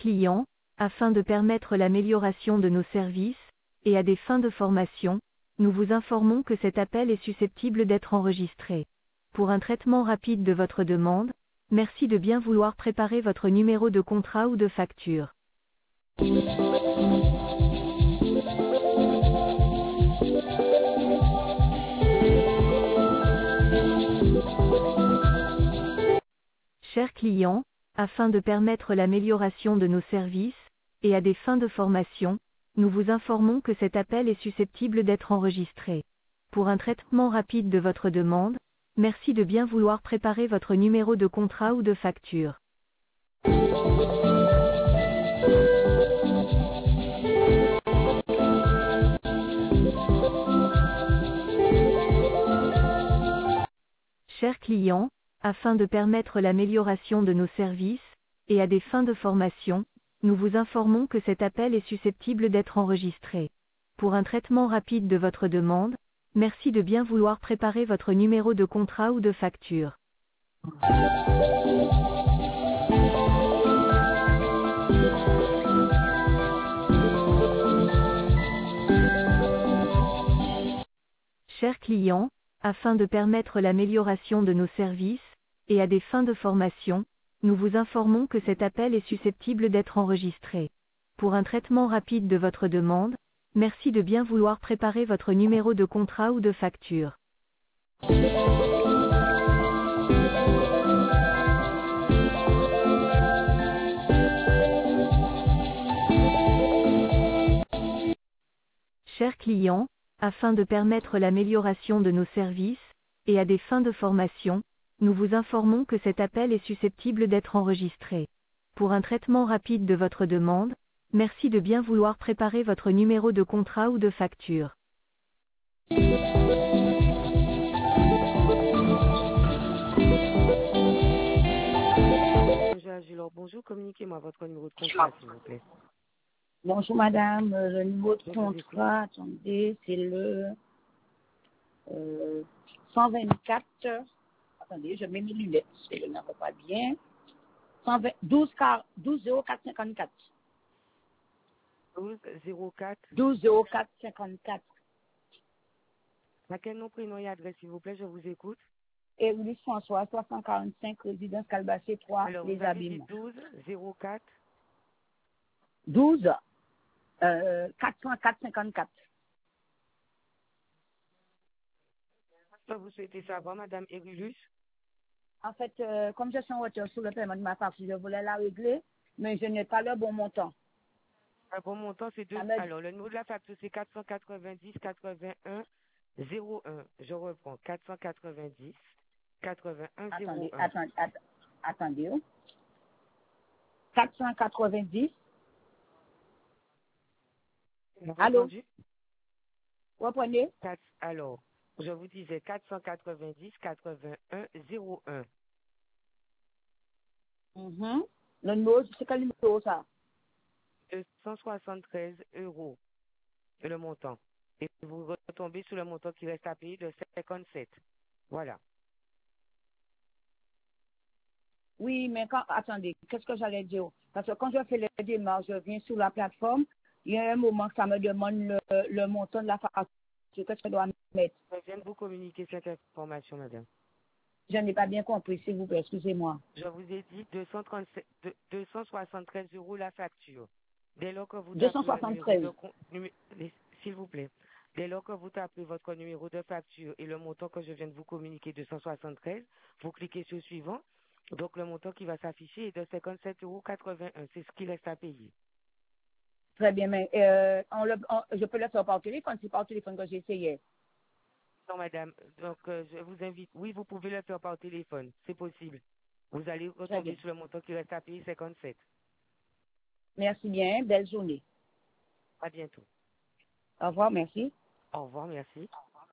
client, afin de permettre l'amélioration de nos services, et à des fins de formation, nous vous informons que cet appel est susceptible d'être enregistré. Pour un traitement rapide de votre demande, merci de bien vouloir préparer votre numéro de contrat ou de facture. Chers clients, afin de permettre l'amélioration de nos services, et à des fins de formation, nous vous informons que cet appel est susceptible d'être enregistré. Pour un traitement rapide de votre demande, merci de bien vouloir préparer votre numéro de contrat ou de facture. Chers clients, afin de permettre l'amélioration de nos services, et à des fins de formation, nous vous informons que cet appel est susceptible d'être enregistré. Pour un traitement rapide de votre demande, merci de bien vouloir préparer votre numéro de contrat ou de facture. Chers clients, afin de permettre l'amélioration de nos services, et à des fins de formation, nous vous informons que cet appel est susceptible d'être enregistré. Pour un traitement rapide de votre demande, merci de bien vouloir préparer votre numéro de contrat ou de facture. Chers clients, afin de permettre l'amélioration de nos services, et à des fins de formation, nous vous informons que cet appel est susceptible d'être enregistré. Pour un traitement rapide de votre demande, merci de bien vouloir préparer votre numéro de contrat ou de facture. Bonjour, communiquez-moi votre numéro de contrat, s'il vous plaît. Bonjour madame, le numéro de contrat, attendez, c'est le 124, attendez, je mets mes lunettes, parce que je n'en vois pas bien, 12 0454. 12 04. 12 04 54. À quel nom, prénom et adresse, s'il vous plaît, je vous écoute. Et Louis François, 345, résidence Calbacé 3, Alors, les vous avez dit Abîmes. 12 04. 12 404 54. Vous souhaitez savoir, Madame Erulus? En fait, comme je suis en voiture sur le paiement de ma facture, je voulais la régler, mais je n'ai pas le bon montant. Un bon montant, c'est deux. Alors, le numéro de la facture, c'est 490 81 01. Je reprends. 490 81 01. Attendez. 490. Allô? Reprenez. Alors, je vous disais 490 81 01. Le numéro, c'est quel numéro ça? 273 €, le montant. Et vous retombez sur le montant qui reste à payer de 57. Voilà. Oui, mais attendez, qu'est-ce que j'allais dire? Parce que quand je fais les démarches, je viens sur la plateforme, il y a un moment que ça me demande le montant de la facture. Qu'est-ce que je dois mettre? Je viens de vous communiquer cette information, madame. Je n'ai pas bien compris, s'il vous plaît, excusez-moi. Je vous ai dit 273 € la facture. Dès lors que vous 273. S'il vous plaît. Dès lors que vous tapez votre numéro de facture et le montant que je viens de vous communiquer, 273, vous cliquez sur suivant. Donc, le montant qui va s'afficher est de 57,81 €. C'est ce qu'il reste à payer. Très bien, mais je peux le faire par téléphone, c'est par téléphone que j'ai essayé. Non, madame. Donc, je vous invite. Oui, vous pouvez le faire par téléphone. C'est possible. Vous allez retomber sur le montant qui reste à payer, 57. Merci bien. Belle journée. À bientôt. Au revoir, merci. Au revoir, merci.